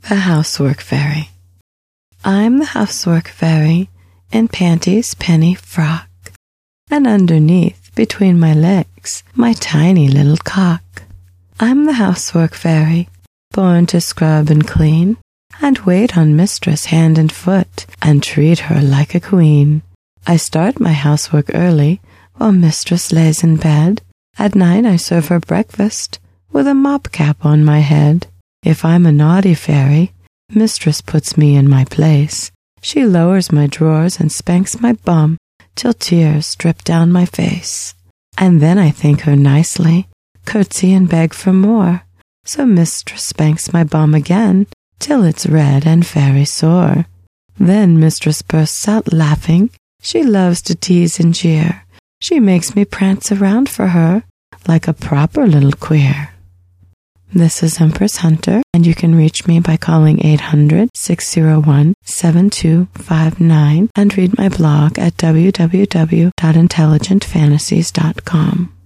The Housework Fairy. I'm the housework fairy in panties, penny frock, and underneath, between my legs, my tiny little cock. I'm the housework fairy, born to scrub and clean, and wait on mistress hand and foot, and treat her like a queen. I start my housework early, while mistress lays in bed. At night I serve her breakfast, with a mop cap on my head. If I'm a naughty fairy, mistress puts me in my place. She lowers my drawers and spanks my bum till tears drip down my face. And then I thank her nicely, curtsy and beg for more. So mistress spanks my bum again till it's red and very sore. Then mistress bursts out laughing. She loves to tease and jeer. She makes me prance around for her like a proper little queer. This is Empress Hunter, and you can reach me by calling 800-601-7259 and read my blog at www.intelligentfantasies.com.